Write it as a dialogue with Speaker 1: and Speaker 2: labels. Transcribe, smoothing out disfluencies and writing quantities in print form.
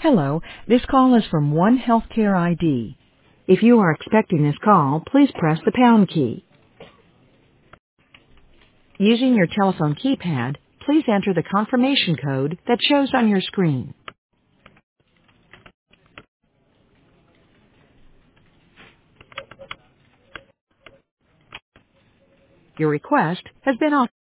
Speaker 1: Hello, this call is from One Healthcare ID. If you are expecting this call, please press the pound key. Using your telephone keypad, please enter the confirmation code that shows on your screen. Your request has been authorized.